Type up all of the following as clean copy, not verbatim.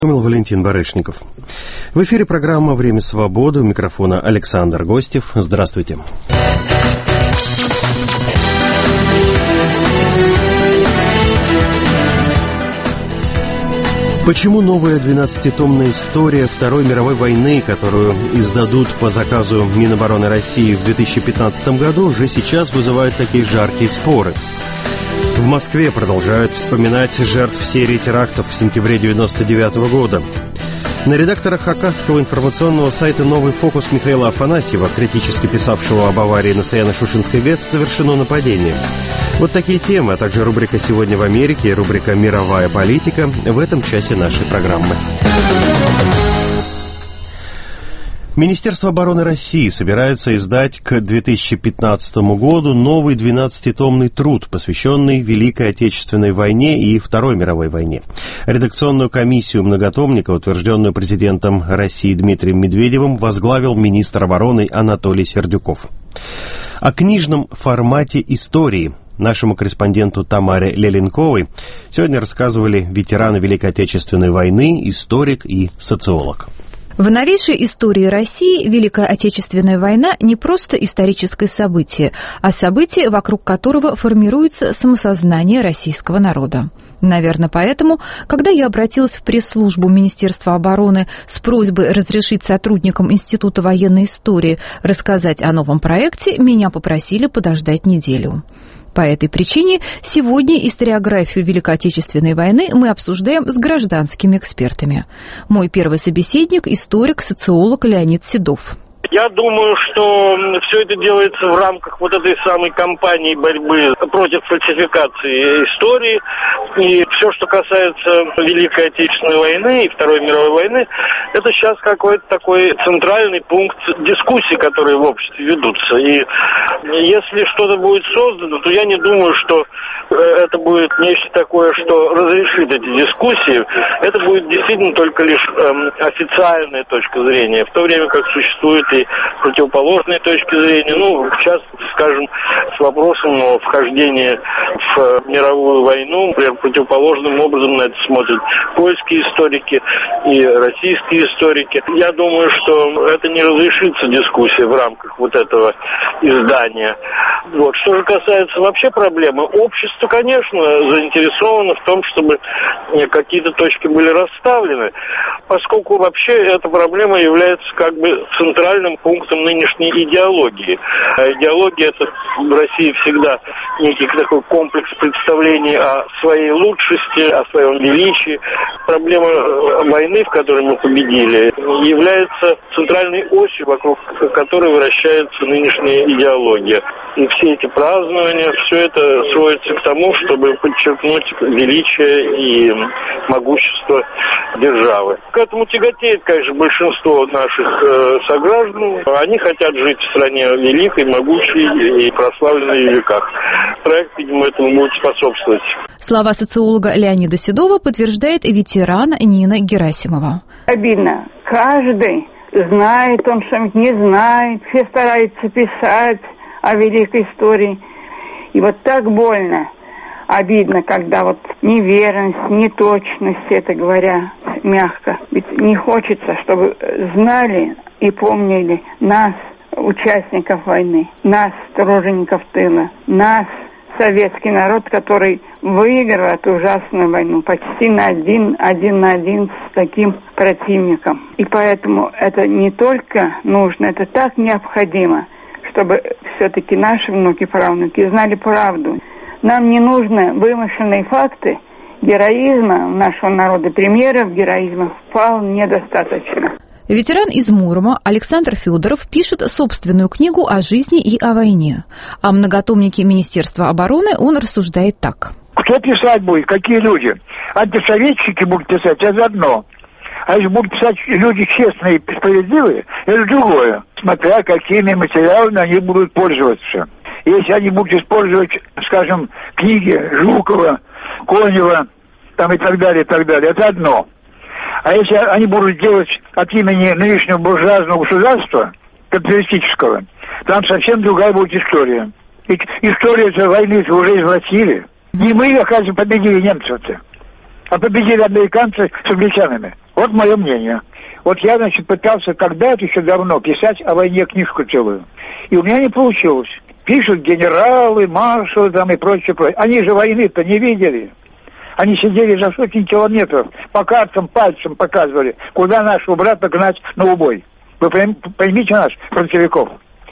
Валентин Барышников. В эфире программа «Время свободы». У микрофона Александр Гостев. Здравствуйте. Почему новая 12-томная история Второй мировой войны, которую издадут по заказу Минобороны России в 2015 году, уже сейчас вызывает такие жаркие споры? В Москве продолжают вспоминать жертв серии терактов в сентябре 1999 года. На редактора хакасского информационного сайта «Новый фокус» Михаила Афанасьева, критически писавшего об аварии на Саяно-Шушенской ГЭС, совершено нападение. Вот такие темы, а также рубрика «Сегодня в Америке» и рубрика «Мировая политика» в этом часе нашей программы. Министерство обороны России собирается издать к 2015 году новый 12-томный труд, посвященный Великой Отечественной войне и Второй мировой войне. Редакционную комиссию многотомника, утвержденную президентом России Дмитрием Медведевым, возглавил министр обороны Анатолий Сердюков. О книжном формате истории нашему корреспонденту Тамаре Леленковой сегодня рассказывали ветераны Великой Отечественной войны, историк и социолог. В новейшей истории России Великая Отечественная война не просто историческое событие, а событие, вокруг которого формируется самосознание российского народа. Наверное, поэтому, когда я обратилась в пресс-службу Министерства обороны с просьбой разрешить сотрудникам Института военной истории рассказать о новом проекте, меня попросили подождать неделю. По этой причине сегодня историографию Великой Отечественной войны мы обсуждаем с гражданскими экспертами. Мой первый собеседник – историк, социолог Леонид Седов. Я думаю, что все это делается в рамках вот этой самой кампании борьбы против фальсификации истории. И все, что касается Великой Отечественной войны и Второй мировой войны, это сейчас какой-то такой центральный пункт дискуссий, которые в обществе ведутся. И если что-то будет создано, то я не думаю, что это будет нечто такое, что разрешит эти дискуссии. Это будет действительно только лишь официальная точка зрения, в то время как существует и противоположные точки зрения. В частности, скажем, с вопросом вхождения в мировую войну, например, противоположным образом на это смотрят польские историки и российские историки. Я думаю, что это не разрешится дискуссия в рамках вот этого издания. Что же касается вообще проблемы, общество, конечно, заинтересовано в том, чтобы какие-то точки были расставлены, поскольку вообще эта проблема является как бы центральным пунктом нынешней идеологии. А идеология — это в России всегда некий такой комплекс представлений о своей лучшести, о своем величии. Проблема войны, в которой мы победили, является центральной осью, вокруг которой вращается нынешняя идеология. И все эти празднования, все это сводится к тому, чтобы подчеркнуть величие и могущество державы. К этому тяготеет, конечно, большинство наших сограждан. Они хотят жить в стране великой, могучей и прославленной в веках. Проект, видимо, этому будет способствовать. Слова социолога Леонида Седова подтверждает ветеран Нина Герасимова. Обидно. Каждый знает, он что-нибудь не знает, все стараются писать о великой истории. И вот так больно, обидно, когда неверность, неточность, это говоря мягко. Ведь не хочется, чтобы знали и помнили нас, участников войны, нас, тружеников тыла, нас, советский народ, который выиграл эту ужасную войну почти один на один с таким противником. И поэтому это не только нужно, это так необходимо, чтобы все-таки наши внуки, правнуки знали правду. Нам не нужны вымышленные факты. Героизма нашего народа, примеров героизма вполне достаточно. Ветеран из Мурома Александр Федоров пишет собственную книгу о жизни и о войне. О многотомнике Министерства обороны он рассуждает так. Кто писать будет? Какие люди? Антисоветчики будут писать, это одно. А если будут писать люди честные и справедливые, это другое. Смотря какими материалами они будут пользоваться. Если они будут использовать, скажем, книги Жукова, Конева, и так далее, это одно. А если они будут делать от имени нынешнего буржуазного государства, капиталистического, там совсем другая будет история. Ведь историю этой войны уже извратили. Не мы, оказывается, победили немцев-то. А победили американцы с англичанами. Вот мое мнение. Вот я, значит, пытался когда-то еще давно писать о войне книжку целую. И у меня не получилось. Пишут генералы, маршалы там и прочее. Они же войны-то не видели. Они сидели за сотни километров, по картам пальцем показывали, куда нашего брата гнать на убой. Вы поймите нас, фронтовиков.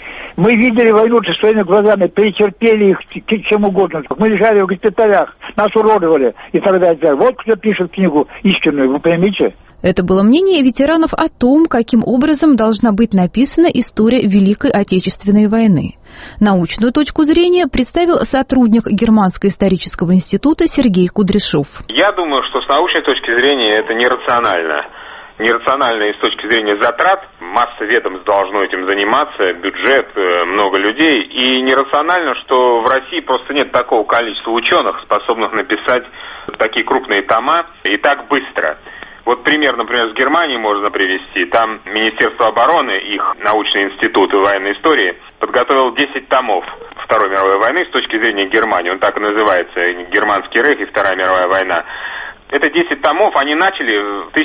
Мы видели войну-то своими глазами, перетерпели их чем угодно. Мы лежали в госпиталях, нас уродовали и так далее. Вот кто пишет книгу истинную, вы поймите. Это было мнение ветеранов о том, каким образом должна быть написана история Великой Отечественной войны. Научную точку зрения представил сотрудник Германского исторического института Сергей Кудряшов. Я думаю, что с научной точки зрения это нерационально. Нерационально и с точки зрения затрат. Масса ведомств должно этим заниматься, бюджет, много людей. И нерационально, что в России просто нет такого количества ученых, способных написать такие крупные тома и так быстро. Вот пример, например, с Германией можно привести. Там Министерство обороны, их научный институт военной истории, подготовил 10 томов Второй мировой войны с точки зрения Германии. Он так и называется, Германский рейх и Вторая мировая война. Это 10 томов они начали в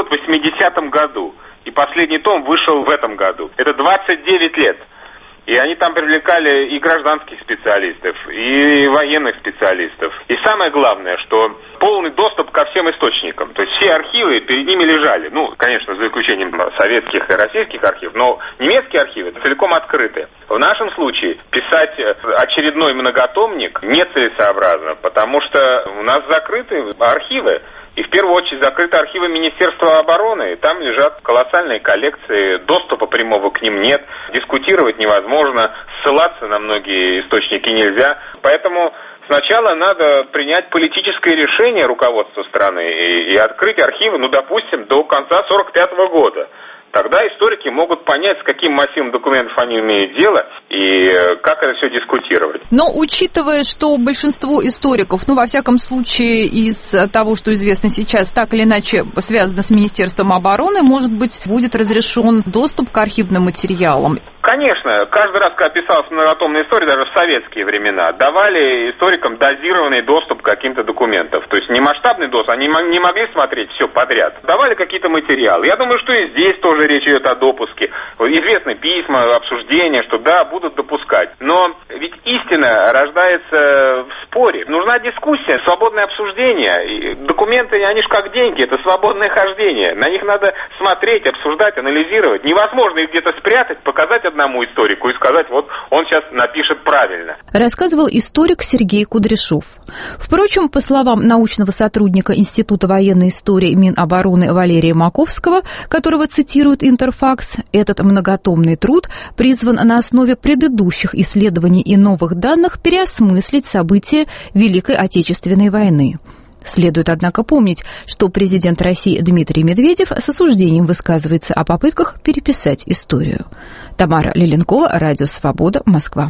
1980 году. И последний том вышел в этом году. Это 29 лет. И они там привлекали и гражданских специалистов, и военных специалистов. И самое главное, что полный доступ ко всем источникам. То есть все архивы перед ними лежали. Ну, конечно, за исключением советских и российских архивов, но немецкие архивы целиком открыты. В нашем случае писать очередной многотомник нецелесообразно, потому что у нас закрыты архивы. И в первую очередь закрыты архивы Министерства обороны. Там лежат колоссальные коллекции, доступа прямого к ним нет, дискутировать невозможно, ссылаться на многие источники нельзя. Поэтому сначала надо принять политическое решение руководства страны и открыть архивы, ну, допустим, до конца 1945 года. Тогда историки могут понять, с каким массивом документов они имеют дело и как это все дискутировать. Но учитывая, что большинство историков, ну, во всяком случае, из того, что известно сейчас, так или иначе связано с Министерством обороны, может быть, будет разрешен доступ к архивным материалам? Конечно. Каждый раз, когда писалась многотомная история, даже в советские времена, давали историкам дозированный доступ к каким-то документам. То есть не масштабный доступ, они не могли смотреть все подряд. Давали какие-то материалы. Я думаю, что и здесь тоже речь идет о допуске. Известны письма, обсуждения, что да, будут допускать. Но ведь истина рождается в споре. Нужна дискуссия, свободное обсуждение. И документы, они же как деньги, это свободное хождение. На них надо смотреть, обсуждать, анализировать. Невозможно их где-то спрятать, показать одному историку и сказать, вот он сейчас напишет правильно. Рассказывал историк Сергей Кудряшов. Впрочем, по словам научного сотрудника Института военной истории Минобороны Валерия Маковского, которого цитирует Интерфакс, этот многотомный труд призван на основе предыдущих исследований и новых данных переосмыслить события Великой Отечественной войны. Следует, однако, помнить, что президент России Дмитрий Медведев с осуждением высказывается о попытках переписать историю. Тамара Леленкова, Радио Свобода, Москва.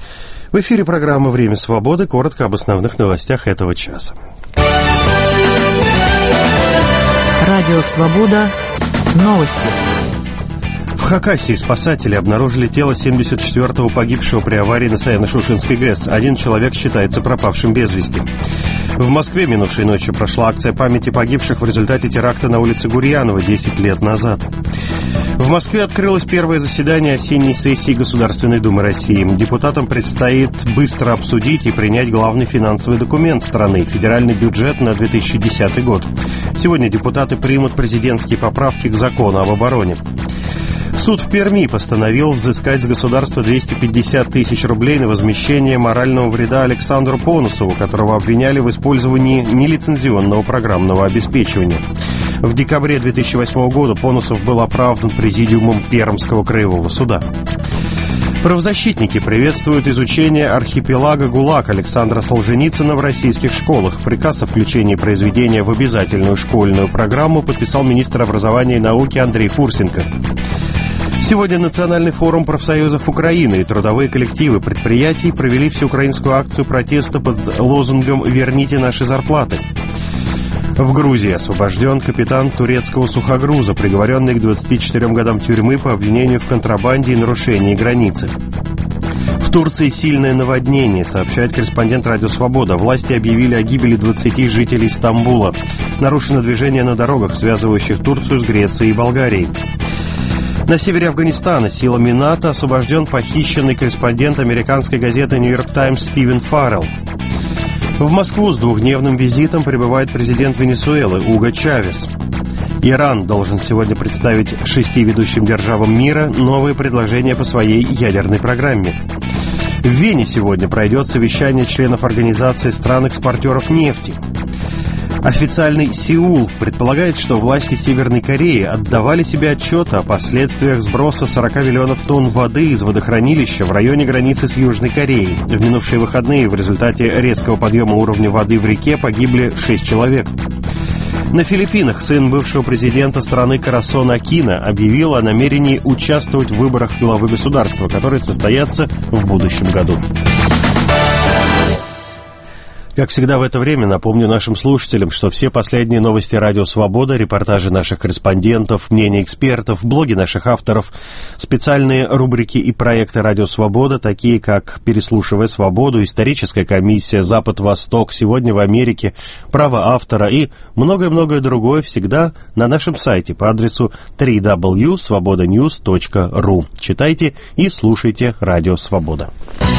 В эфире программа «Время свободы». Коротко об основных новостях этого часа. Радио Свобода. Новости. В Хакасии спасатели обнаружили тело 74-го погибшего при аварии на Саяно-Шушенской ГЭС. Один человек считается пропавшим без вести. В Москве минувшей ночью прошла акция памяти погибших в результате теракта на улице Гурьянова 10 лет назад. В Москве открылось первое заседание осенней сессии Государственной Думы России. Депутатам предстоит быстро обсудить и принять главный финансовый документ страны – федеральный бюджет на 2010 год. Сегодня депутаты примут президентские поправки к закону об обороне. Суд в Перми постановил взыскать с государства 250 тысяч рублей на возмещение морального вреда Александру Понусову, которого обвиняли в использовании нелицензионного программного обеспечивания. В декабре 2008 года Понусов был оправдан президиумом Пермского краевого суда. Правозащитники приветствуют изучение архипелага ГУЛАГ Александра Солженицына в российских школах. Приказ о включении произведения в обязательную школьную программу подписал министр образования и науки Андрей Фурсенко. Сегодня Национальный форум профсоюзов Украины и трудовые коллективы предприятий провели всеукраинскую акцию протеста под лозунгом «Верните наши зарплаты». В Грузии освобожден капитан турецкого сухогруза, приговоренный к 24 годам тюрьмы по обвинению в контрабанде и нарушении границы. В В Турции сильное наводнение, сообщает корреспондент «Радио Свобода». Власти объявили о гибели 20 жителей Стамбула. Нарушено движение на дорогах, связывающих Турцию с Грецией и Болгарией. На севере Афганистана силами НАТО освобожден похищенный корреспондент американской газеты «Нью-Йорк Таймс» Стивен Фаррелл. В Москву с двухдневным визитом прибывает президент Венесуэлы Уго Чавес. Иран должен сегодня представить 6 ведущим державам мира новые предложения по своей ядерной программе. В Вене сегодня пройдет совещание членов Организации стран-экспортеров нефти. Официальный Сеул предполагает, что власти Северной Кореи отдавали себе отчет о последствиях сброса 40 миллионов тонн воды из водохранилища в районе границы с Южной Кореей. В минувшие выходные в результате резкого подъема уровня воды в реке погибли 6 человек. На Филиппинах сын бывшего президента страны Карасон Акино объявил о намерении участвовать в выборах главы государства, которые состоятся в будущем году. Как всегда в это время напомню нашим слушателям, что все последние новости «Радио Свобода», репортажи наших корреспондентов, мнения экспертов, блоги наших авторов, специальные рубрики и проекты «Радио Свобода», такие как «Переслушивая свободу», «Историческая комиссия», «Запад-Восток», «Сегодня в Америке», «Право автора» и многое-многое другое всегда на нашем сайте по адресу www.svobodanews.ru. Читайте и слушайте «Радио Свобода».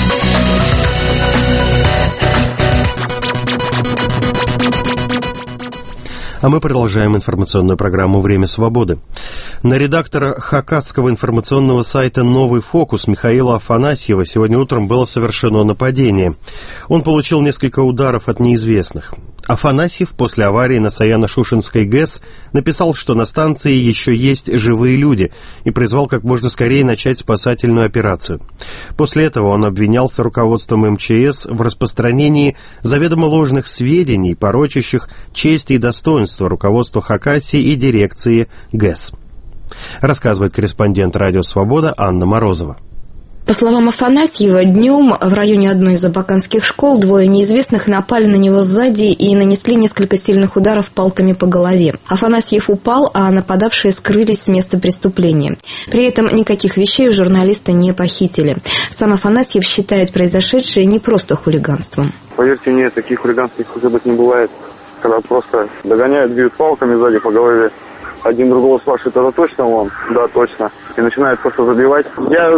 А мы продолжаем информационную программу «Время свободы». На редактора хакасского информационного сайта «Новый фокус» Михаила Афанасьева сегодня утром было совершено нападение. Он получил несколько ударов от неизвестных. Афанасьев после аварии на Саяно-Шушенской ГЭС написал, что на станции еще есть живые люди, и призвал как можно скорее начать спасательную операцию. После этого он обвинялся руководством МЧС в распространении заведомо ложных сведений, порочащих честь и достоинство руководства Хакасии и дирекции ГЭС. Рассказывает корреспондент «Радио Свобода» Анна Морозова. По словам Афанасьева, днем в районе одной из абаканских школ двое неизвестных напали на него сзади и нанесли несколько сильных ударов палками по голове. Афанасьев упал, а нападавшие скрылись с места преступления. При этом никаких вещей у журналиста не похитили. Сам Афанасьев считает произошедшее не просто хулиганством. Поверьте мне, таких хулиганских ошибок не бывает, когда просто догоняют, бьют палками сзади по голове. Один другого спрашивает, это точно он? Да, точно. И начинает просто забивать. Я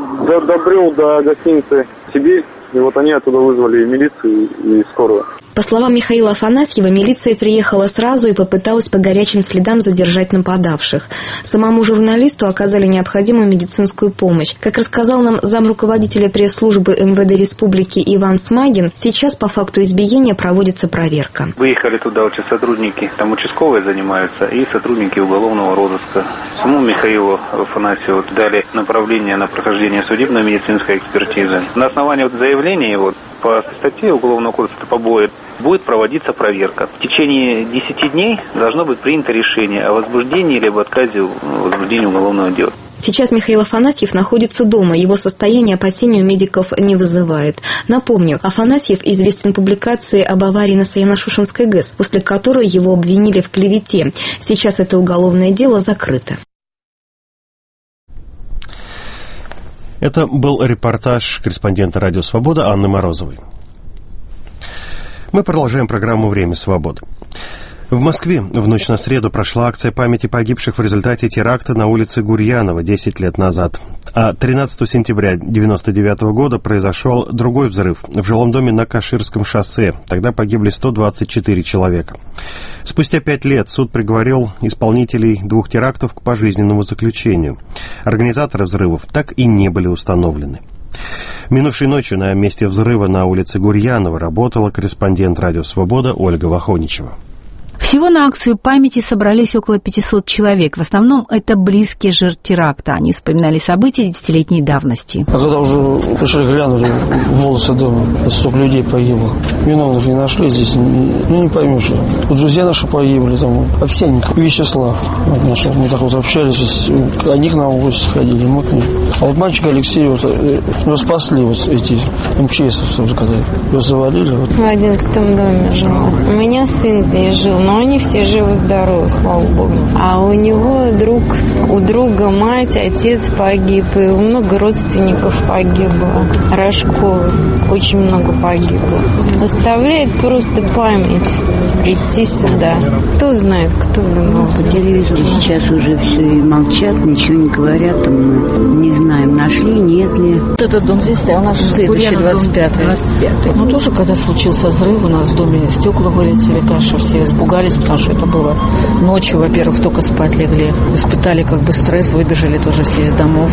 добрел до гостиницы «Сибирь», и вот они оттуда вызвали и милицию, и скорую. По словам Михаила Афанасьева, милиция приехала сразу и попыталась по горячим следам задержать нападавших. Самому журналисту оказали необходимую медицинскую помощь. Как рассказал нам замруководителя пресс-службы МВД Республики Иван Смагин, сейчас по факту избиения проводится проверка. Выехали туда очень сотрудники, там участковые занимаются, и сотрудники уголовного розыска. Самому Михаилу Афанасьеву дали направление на прохождение судебно-медицинской экспертизы. На основании заявления его по статье Уголовного кодекса побои будет проводиться проверка. В течение 10 дней должно быть принято решение о возбуждении либо отказе в возбуждении уголовного дела. Сейчас Михаил Афанасьев находится дома. Его состояние опасений у медиков не вызывает. Напомню, Афанасьев известен публикацией об аварии на Саяно-Шушенской ГЭС, после которой его обвинили в клевете. Сейчас это уголовное дело закрыто. Это был репортаж корреспондента «Радио Свобода» Анны Морозовой. Мы продолжаем программу «Время свободы». В Москве в ночь на среду прошла акция памяти погибших в результате теракта на улице Гурьянова 10 лет назад. А 13 сентября 1999 года произошел другой взрыв в жилом доме на Каширском шоссе. Тогда погибли 124 человека. Спустя 5 лет суд приговорил исполнителей 2 терактов к пожизненному заключению. Организаторы взрывов так и не были установлены. Минувшей ночью на месте взрыва на улице Гурьянова работала корреспондент «Радио Свобода» Ольга Вахоничева. Всего на акцию памяти собрались около 500 человек. В основном это близкие жертв теракта. Они вспоминали события 10-летней давности. А когда уже пришли, глянули, волосы дома, столько людей погибло. Виновных не нашли здесь. Не поймешь. Друзья наши погибли, там, Овсянников, Вячеслав. Мы так вот общались, они к нам в гости ходили, мы к ним. А вот мальчик Алексей, вот, его спасли вот эти МЧСовцы, когда его завалили. Вот. В 11-м доме жила. У меня сын здесь жил, но они все живы-здоровы, слава богу. А у него друг. У друга мать, отец погиб, и много родственников погибло. Рожковых очень много погибло. Заставляет просто память прийти сюда. Кто знает, кто виноват. По телевизору сейчас уже все и молчат, ничего не говорят, там мы не знаем, нашли, нет ли. Вот этот дом здесь стоял наш следующий, 25-й. Ну, тоже, когда случился взрыв, у нас в доме стекла вылетели, конечно, все испугались, потому что это было ночью, во-первых, только спать легли. Испытали как бы стресс, выбежали тоже все из домов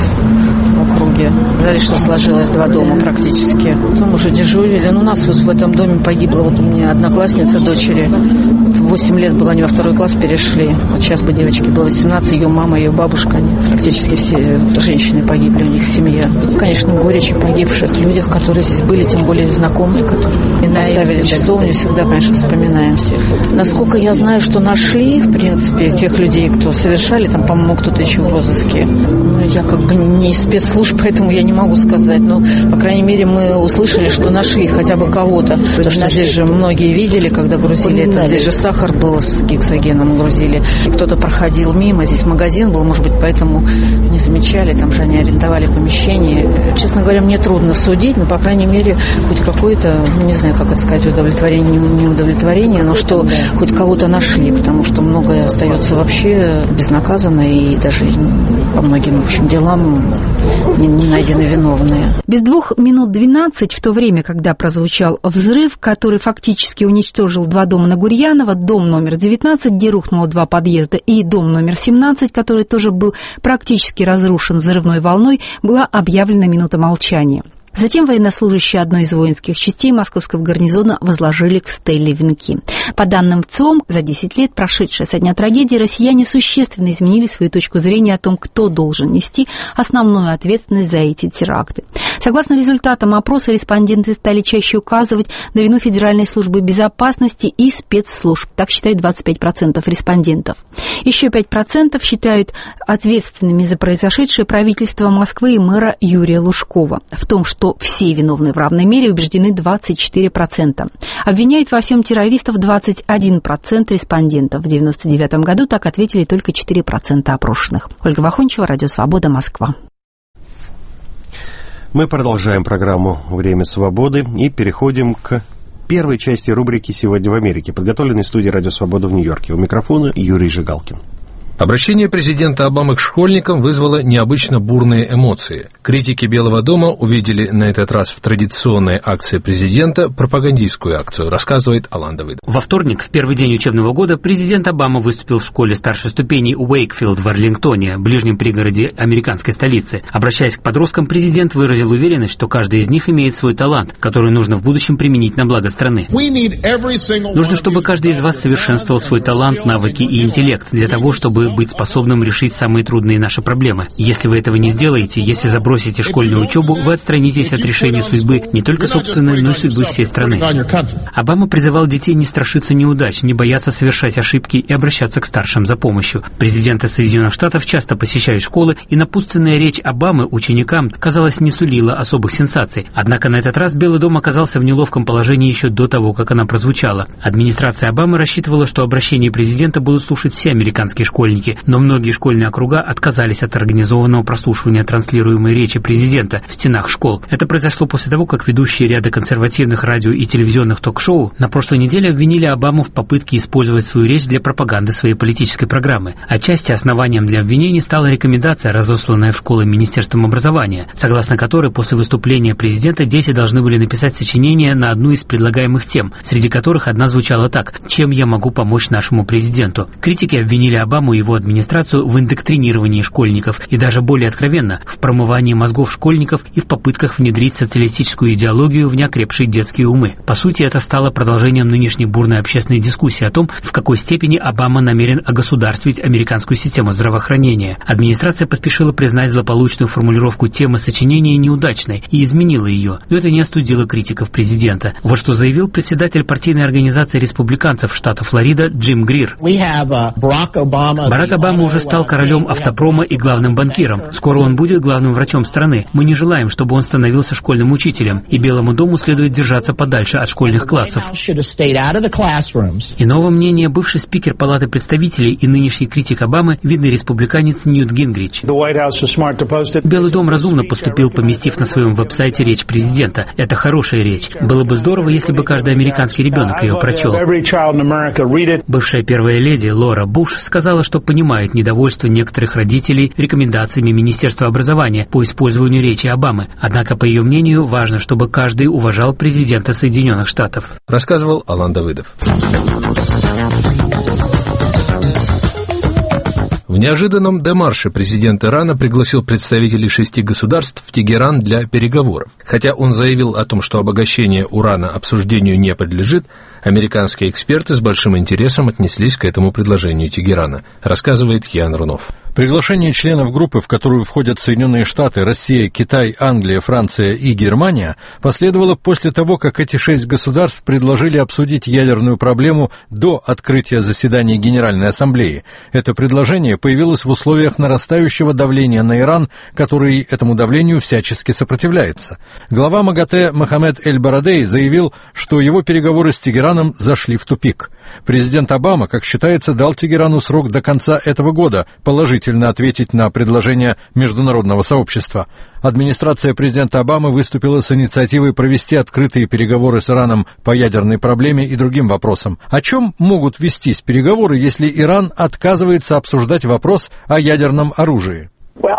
в округе. Сказали, что сложилось 2 дома практически. Потом уже дежурили. Ну, у нас вот в этом доме погибла вот у меня одноклассница дочери. Вот 8 лет была, они во 2 класс перешли. Вот сейчас бы девочке было 18, ее мама, ее бабушка, они практически все женщины погибли, у них семья. Ну, конечно, горечь о погибших людях, которые здесь были, тем более знакомые, которые поставили часовню, всегда, конечно, вспоминаем всех. Насколько я знаю, что нашли, в принципе, тех людей, кто совершали, там, по-моему, кто-то еще в розыске. Я как бы не из спецслужб, поэтому я не могу сказать. Но, по крайней мере, мы услышали, что нашли хотя бы кого-то. Потому что здесь же многие видели, когда грузили это. Здесь же сахар был с гексогеном грузили. И кто-то проходил мимо. Здесь магазин был, может быть, поэтому не замечали. Там же они арендовали помещение. Честно говоря, мне трудно судить, но, по крайней мере, хоть какое-то, не знаю, как это сказать, удовлетворение, не удовлетворение, но что хоть кого-то нашли, потому что многое остается вообще безнаказанно, и даже по многим, в общем, делам не найдены виновные. Без 2 минут 12, в то время, когда прозвучал взрыв, который фактически уничтожил 2 дома на Гурьянова, дом номер 19, где рухнуло 2 подъезда, и дом номер 17, который тоже был практически разрушен взрывной волной, была объявлена минута молчания. Затем военнослужащие одной из воинских частей московского гарнизона возложили к стеле венки. По данным ВЦИОМ, за 10 лет, прошедшие со дня трагедии, россияне существенно изменили свою точку зрения о том, кто должен нести основную ответственность за эти теракты. Согласно результатам опроса, респонденты стали чаще указывать на вину Федеральной службы безопасности и спецслужб. Так считают 25% респондентов. Еще 5% считают ответственными за произошедшее правительство Москвы и мэра Юрия Лужкова. В том, что все виновны в равной мере, убеждены 24%. Обвиняют во всем террористов 21% респондентов. В 1999 году так ответили только 4% опрошенных. Ольга Вахончева, Радио Свобода, Москва. Мы продолжаем программу «Время свободы» и переходим к первой части рубрики «Сегодня в Америке», подготовленной в студии «Радио Свобода» в Нью-Йорке. У микрофона Юрий Жигалкин. Обращение президента Обамы к школьникам вызвало необычно бурные эмоции. Критики Белого дома увидели на этот раз в традиционной акции президента пропагандистскую акцию, рассказывает Алан Давыдов. Во вторник, в первый день учебного года, президент Обама выступил в школе старшей ступени Уэйкфилд в Арлингтоне, ближнем пригороде американской столицы. Обращаясь к подросткам, президент выразил уверенность, что каждый из них имеет свой талант, который нужно в будущем применить на благо страны. Нужно, чтобы каждый из вас совершенствовал свой талант, навыки и интеллект для того, чтобы быть способным решить самые трудные наши проблемы. Если вы этого не сделаете, если забросите школьную учебу, вы отстранитесь от решения судьбы не только собственной, но и судьбы всей страны. Обама призывал детей не страшиться неудач, не бояться совершать ошибки и обращаться к старшим за помощью. Президенты Соединенных Штатов часто посещают школы, и напутственная речь Обамы ученикам, казалось, не сулила особых сенсаций. Однако на этот раз Белый дом оказался в неловком положении еще до того, как она прозвучала. Администрация Обамы рассчитывала, что обращение президента будут слушать все американские школьники, но многие школьные округа отказались от организованного прослушивания транслируемой речи президента в стенах школ. Это произошло после того, как ведущие ряда консервативных радио и телевизионных ток-шоу на прошлой неделе обвинили Обаму в попытке использовать свою речь для пропаганды своей политической программы. Отчасти основанием для обвинений стала рекомендация, разосланная в школы Министерством образования, согласно которой после выступления президента дети должны были написать сочинение на одну из предлагаемых тем, среди которых одна звучала так: «Чем я могу помочь нашему президенту?». Критики обвинили Обаму и его администрацию в индоктринировании школьников и даже более откровенно в промывании мозгов школьников и в попытках внедрить социалистическую идеологию в неокрепшие детские умы. По сути, это стало продолжением нынешней бурной общественной дискуссии о том, в какой степени Обама намерен огосударствовать американскую систему здравоохранения. Администрация поспешила признать злополучную формулировку темы сочинения неудачной и изменила ее, но это не остудило критиков президента. Вот что заявил председатель партийной организации республиканцев штата Флорида Джим Грир. Барак Обама уже стал королем автопрома и главным банкиром. Скоро он будет главным врачом страны. Мы не желаем, чтобы он становился школьным учителем. И Белому дому следует держаться подальше от школьных классов. Иного мнения бывший спикер Палаты представителей и нынешний критик Обамы, видный республиканец Ньют Гингрич. Белый дом разумно поступил, поместив на своем веб-сайте речь президента. Это хорошая речь. Было бы здорово, если бы каждый американский ребенок ее прочел. Бывшая первая леди Лора Буш сказала, что понимает недовольство некоторых родителей рекомендациями Министерства образования по использованию речи Обамы. Однако, по ее мнению, важно, чтобы каждый уважал президента Соединенных Штатов. Рассказывал Алан Давыдов. В неожиданном демарше президент Ирана пригласил представителей 6 государств в Тегеран для переговоров. Хотя он заявил о том, что обогащение урана обсуждению не подлежит, американские эксперты с большим интересом отнеслись к этому предложению Тегерана, рассказывает Ян Рунов. Приглашение членов группы, в которую входят Соединенные Штаты, Россия, Китай, Англия, Франция и Германия, последовало после того, как эти 6 государств предложили обсудить ядерную проблему до открытия заседания Генеральной Ассамблеи. Это предложение появилось в условиях нарастающего давления на Иран, который этому давлению всячески сопротивляется. Глава МАГАТЭ Мохаммед Эль-Барадей заявил, что его переговоры с Тегераном зашли в тупик. Президент Обама, как считается, дал Тегерану срок до конца этого года положительно ответить на предложение международного сообщества. Администрация президента Обамы выступила с инициативой провести открытые переговоры с Ираном по ядерной проблеме и другим вопросам. О чем могут вестись переговоры, если Иран отказывается обсуждать вопрос о ядерном оружии?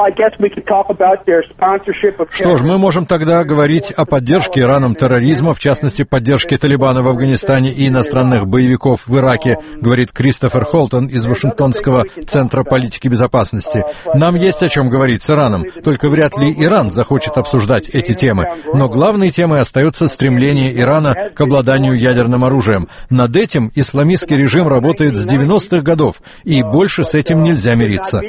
Что ж, мы можем тогда говорить о поддержке Ираном терроризма, в частности, поддержке Талибана в Афганистане и иностранных боевиков в Ираке, говорит Кристофер Холтон из Вашингтонского центра политики безопасности. Нам есть о чем говорить с Ираном, только вряд ли Иран захочет обсуждать эти темы. Но главной темой остается стремление Ирана к обладанию ядерным оружием. Над этим исламистский режим работает с 90-х годов, и больше с этим нельзя мириться.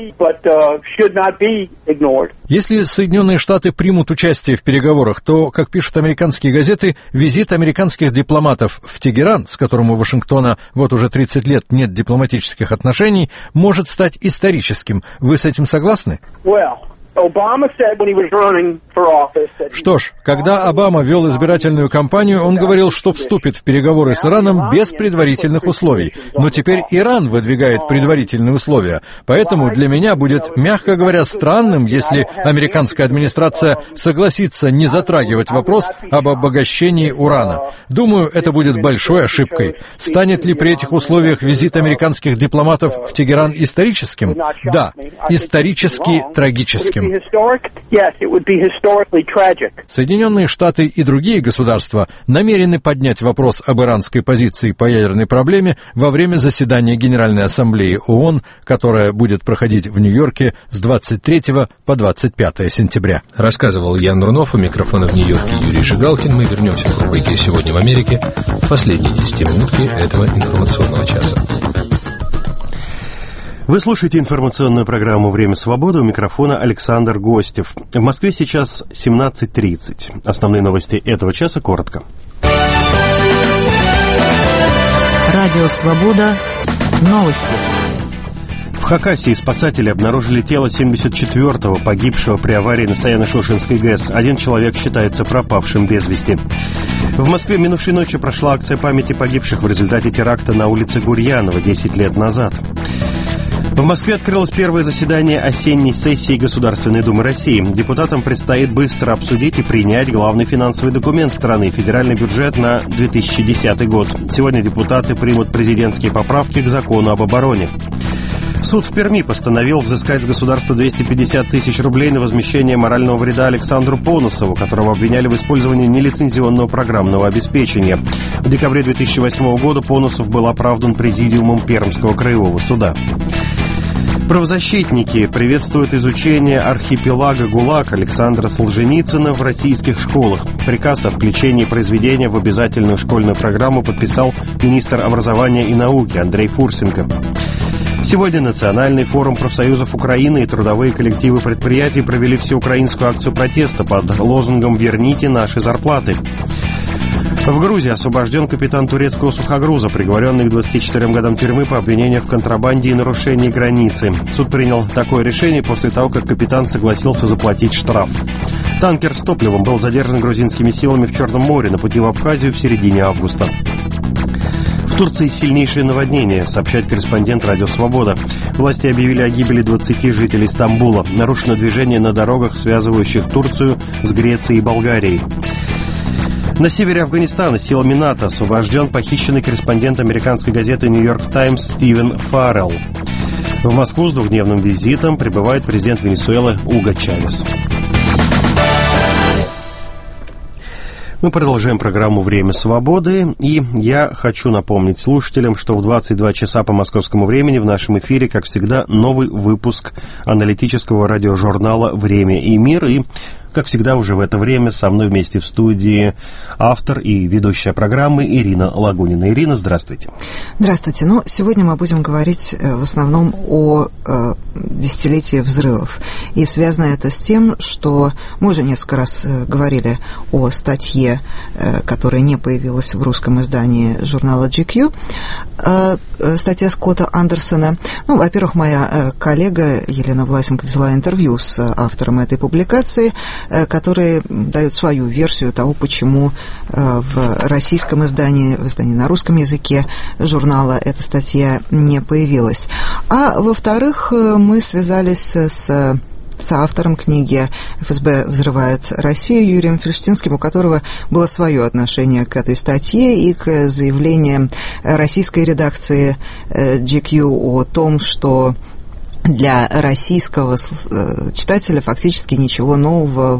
Если Соединенные Штаты примут участие в переговорах, то, как пишут американские газеты, визит американских дипломатов в Тегеран, с которым у Вашингтона вот уже 30 лет нет дипломатических отношений, может стать историческим. Вы с этим согласны? Что ж, когда Обама вел избирательную кампанию, он говорил, что вступит в переговоры с Ираном без предварительных условий. Но теперь Иран выдвигает предварительные условия. Поэтому для меня будет, мягко говоря, странным, если американская администрация согласится не затрагивать вопрос об обогащении урана. Думаю, это будет большой ошибкой. Станет ли при этих условиях визит американских дипломатов в Тегеран историческим? Да, исторически трагическим. Соединенные Штаты и другие государства намерены поднять вопрос об иранской позиции по ядерной проблеме во время заседания Генеральной Ассамблеи ООН, которое будет проходить в Нью-Йорке с 23 по 25 сентября. Рассказывал Ян Рунов, у микрофона в Нью-Йорке Юрий Жигалкин. Мы вернемся к рубрике «Сегодня в Америке» в последние 10 минутки этого информационного часа. Вы слушаете информационную программу «Время свободы», у микрофона Александр Гостев. В Москве сейчас 17:30. Основные новости этого часа коротко. Радио «Свобода». Новости. В Хакасии спасатели обнаружили тело 74-го, погибшего при аварии на Саяно-Шушенской ГЭС. Один человек считается пропавшим без вести. В Москве минувшей ночью прошла акция памяти погибших в результате теракта на улице Гурьянова 10 лет назад. В Москве открылось первое заседание осенней сессии Государственной Думы России. Депутатам предстоит быстро обсудить и принять главный финансовый документ страны – федеральный бюджет на 2010 год. Сегодня депутаты примут президентские поправки к закону об обороне. Суд в Перми постановил взыскать с государства 250 тысяч рублей на возмещение морального вреда Александру Понусову, которого обвиняли в использовании нелицензионного программного обеспечения. В декабре 2008 года Понусов был оправдан президиумом Пермского краевого суда. Правозащитники приветствуют изучение архипелага ГУЛАГ Александра Солженицына в российских школах. Приказ о включении произведения в обязательную школьную программу подписал министр образования и науки Андрей Фурсенко. Сегодня Национальный форум профсоюзов Украины и трудовые коллективы предприятий провели всеукраинскую акцию протеста под лозунгом «Верните наши зарплаты». В Грузии освобожден капитан турецкого сухогруза, приговоренный к 24 годам тюрьмы по обвинению в контрабанде и нарушении границы. Суд принял такое решение после того, как капитан согласился заплатить штраф. Танкер с топливом был задержан грузинскими силами в Черном море на пути в Абхазию в середине августа. В Турции сильнейшее наводнение, сообщает корреспондент «Радио Свобода». Власти объявили о гибели 20 жителей Стамбула. Нарушено движение на дорогах, связывающих Турцию с Грецией и Болгарией. На севере Афганистана силами НАТО освобожден похищенный корреспондент американской газеты «Нью-Йорк Таймс» Стивен Фаррелл. В Москву с двухдневным визитом прибывает президент Венесуэлы Уго Чавес. Мы продолжаем программу «Время свободы», и я хочу напомнить слушателям, что в 22 часа по московскому времени в нашем эфире, как всегда, новый выпуск аналитического радиожурнала «Время и мир», и как всегда, уже в это время со мной вместе в студии автор и ведущая программы Ирина Лагунина. Ирина, здравствуйте. Здравствуйте. Ну, сегодня мы будем говорить в основном о десятилетии взрывов. И связано это с тем, что мы уже несколько раз говорили о статье, которая не появилась в русском издании журнала GQ, статья Скотта Андерсона. Ну, во-первых, моя коллега Елена Власенко взяла интервью с автором этой публикации, который дает свою версию того, почему в российском издании, в издании на русском языке журнала эта статья не появилась. А во-вторых, мы связались с автором книги «ФСБ взрывает Россию» Юрием Фельштинским, у которого было свое отношение к этой статье и к заявлениям российской редакции GQ о том, что для российского читателя фактически ничего нового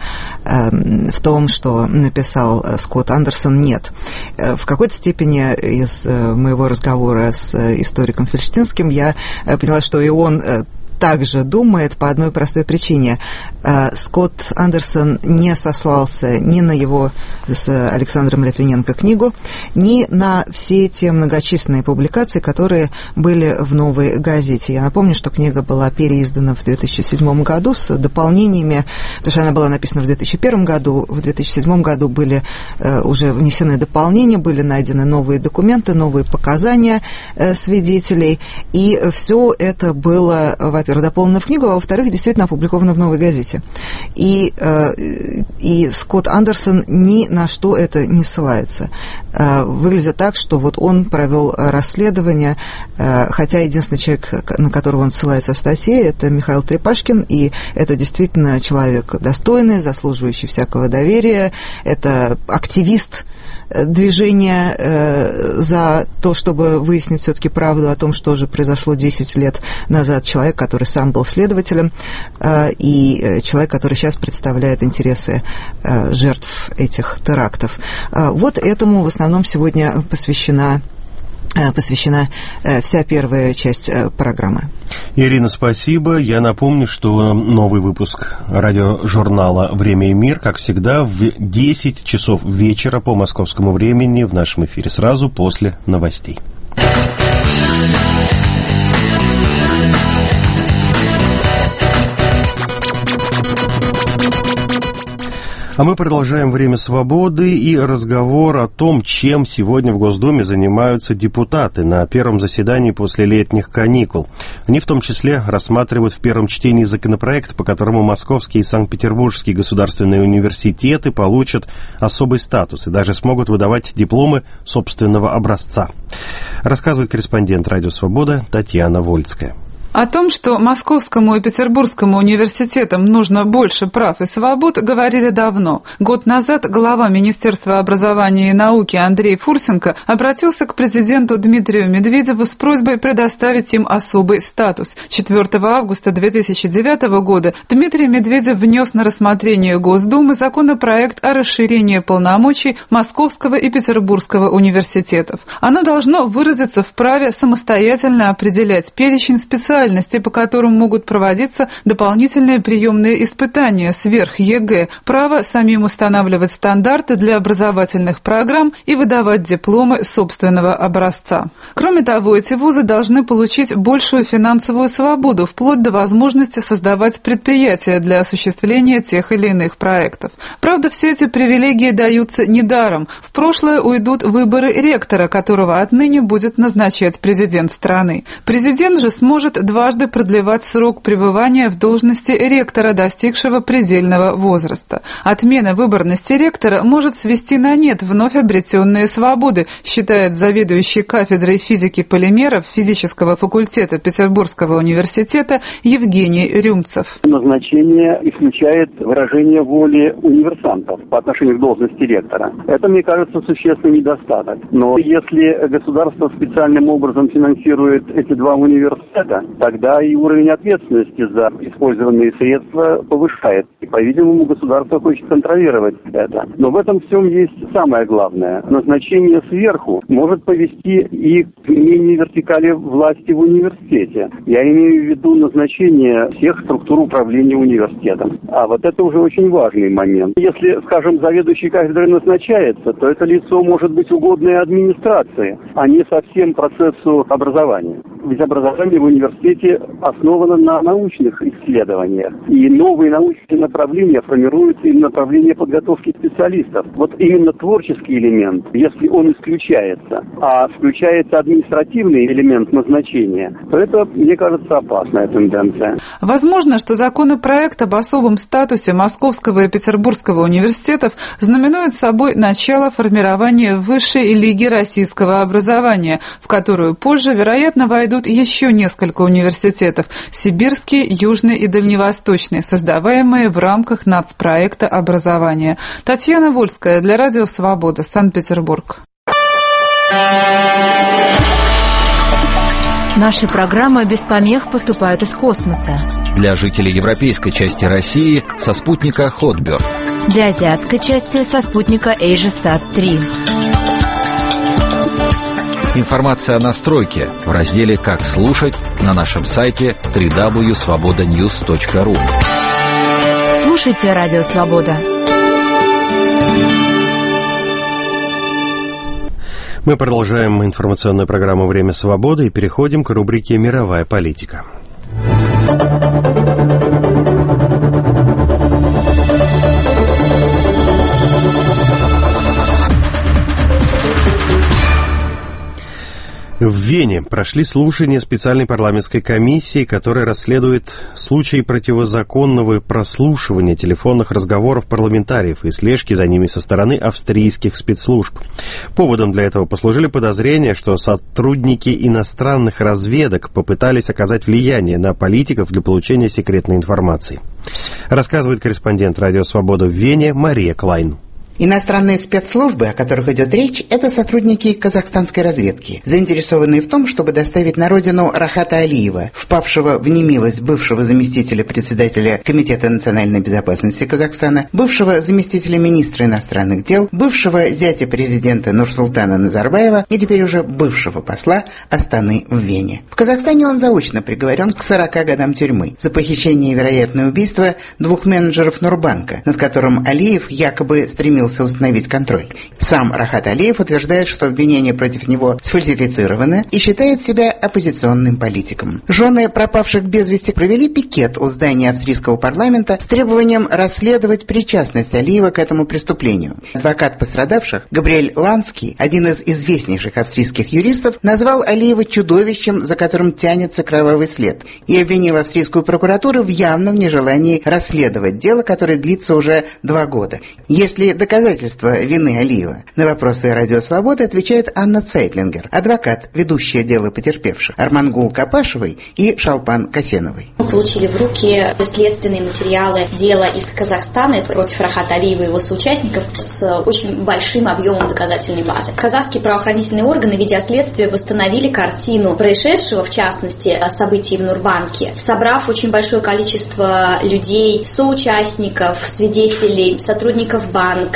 в том, что написал Скотт Андерсон, нет. В какой-то степени из моего разговора с историком Фельштинским я поняла, что и он также думает по одной простой причине. Скотт Андерсон не сослался ни на его с Александром Литвиненко книгу, ни на все те многочисленные публикации, которые были в «Новой газете». Я напомню, что книга была переиздана в 2007 году с дополнениями, потому что она была написана в 2001 году, в 2007 году были уже внесены дополнения, были найдены новые документы, новые показания свидетелей, и все это было, во-первых, дополнено в книгу, а во-вторых, действительно опубликовано в «Новой газете». И Скотт Андерсон ни на что это не ссылается. Выглядит так, что вот он провел расследование, хотя единственный человек, на которого он ссылается в статье, это Михаил Трепашкин, и это действительно человек достойный, заслуживающий всякого доверия, это активист движения за то, чтобы выяснить все-таки правду о том, что же произошло 10 лет назад. Человек, который сам был следователем, и человек, который сейчас представляет интересы жертв этих терактов. Вот этому в основном сегодня посвящена вся первая часть программы. Ирина, спасибо. Я напомню, что новый выпуск радиожурнала «Время и мир», как всегда, в 10 часов вечера по московскому времени в нашем эфире, сразу после новостей. А мы продолжаем «Время свободы» и разговор о том, чем сегодня в Госдуме занимаются депутаты на первом заседании после летних каникул. Они в том числе рассматривают в первом чтении законопроект, по которому московские и санкт-петербургские государственные университеты получат особый статус и даже смогут выдавать дипломы собственного образца. Рассказывает корреспондент «Радио Свобода» Татьяна Вольская. О том, что Московскому и Петербургскому университетам нужно больше прав и свобод, говорили давно. Год назад глава Министерства образования и науки Андрей Фурсенко обратился к президенту Дмитрию Медведеву с просьбой предоставить им особый статус. 4 августа 2009 года Дмитрий Медведев внес на рассмотрение Госдумы законопроект о расширении полномочий Московского и Петербургского университетов. Оно должно выразиться в праве самостоятельно определять перечень специальностей специальностей, по которым могут проводиться дополнительные приемные испытания сверх ЕГЭ, право самим устанавливать стандарты для образовательных программ и выдавать дипломы собственного образца. Кроме того, эти вузы должны получить большую финансовую свободу, вплоть до возможности создавать предприятия для осуществления тех или иных проектов. Правда, все эти привилегии даются недаром. В прошлое уйдут выборы ректора, которого отныне будет назначать президент страны. Президент же сможет дважды продлевать срок пребывания в должности ректора, достигшего предельного возраста. Отмена выборности ректора может свести на нет вновь обретенные свободы, считает заведующий кафедрой физики полимеров физического факультета Петербургского университета Евгений Рюмцев. Назначение исключает выражение воли универсантов по отношению к должности ректора. Это, мне кажется, существенный недостаток. Но если государство специальным образом финансирует эти два университета, тогда и уровень ответственности за использованные средства повышает. И, по-видимому, государство хочет контролировать это. Но в этом всем есть самое главное. Назначение сверху может повести и к изменению вертикали власти в университете. Я имею в виду назначение всех структур управления университетом. А вот это уже очень важный момент. Если, скажем, заведующий кафедрой назначается, то это лицо может быть угодное администрации, а не совсем процессу образования. Ведь образование в университете основано на научных исследованиях. И новые научные направления формируются и направления подготовки специалистов. Вот именно творческий элемент, если он исключается, а включается административный элемент назначения, то это, мне кажется, опасная тенденция. Возможно, что законопроект об особом статусе Московского и Петербургского университетов знаменует собой начало формирования высшей лиги российского образования, в которую позже, вероятно, войдут еще несколько университетов – Сибирский, Южный и Дальневосточный, создаваемые в рамках нацпроекта образования. Татьяна Вольская для Радио Свобода, Санкт-Петербург. Наши программы без помех поступают из космоса. Для жителей европейской части России со спутника Hotbird. Для азиатской части со спутника AsiaSat-3. Информация о настройке в разделе «Как слушать» на нашем сайте www.svobodanews.ru. Слушайте Радио Свобода. Мы продолжаем информационную программу «Время свободы» и переходим к рубрике «Мировая политика». В Вене прошли слушания специальной парламентской комиссии, которая расследует случаи противозаконного прослушивания телефонных разговоров парламентариев и слежки за ними со стороны австрийских спецслужб. Поводом для этого послужили подозрения, что сотрудники иностранных разведок попытались оказать влияние на политиков для получения секретной информации. Рассказывает корреспондент «Радио Свобода» в Вене Мария Клайн. Иностранные спецслужбы, о которых идет речь, это сотрудники казахстанской разведки, заинтересованные в том, чтобы доставить на родину Рахата Алиева, впавшего в немилость бывшего заместителя председателя Комитета национальной безопасности Казахстана, бывшего заместителя министра иностранных дел, бывшего зятя президента Нурсултана Назарбаева и теперь уже бывшего посла Астаны в Вене. В Казахстане он заочно приговорен к 40 годам тюрьмы за похищение и вероятное убийство двух менеджеров Нурбанка, над которым Алиев якобы стремился установить контроль. Сам Рахат Алиев утверждает, что обвинения против него сфальсифицированы и считает себя оппозиционным политиком. Жены пропавших без вести провели пикет у здания австрийского парламента с требованием расследовать причастность Алиева к этому преступлению. Адвокат пострадавших Габриэль Ланский, один из известнейших австрийских юристов, назвал Алиева чудовищем, за которым тянется кровавый след, и обвинил австрийскую прокуратуру в явном нежелании расследовать дело, которое длится уже 2 года. Если доказательства вины Алиева. На вопросы «Радио Свобода» отвечает Анна Цейтлингер, адвокат, ведущая дело потерпевших, Армангул Капашевой и Шалпан Касеновой. Мы получили в руки следственные материалы дела из Казахстана против Рахата Алиева и его соучастников с очень большим объемом доказательной базы. Казахские правоохранительные органы, ведя следствие, восстановили картину происшедшего, в частности, событий в Нурбанке, собрав очень большое количество людей, соучастников, свидетелей, сотрудников банка,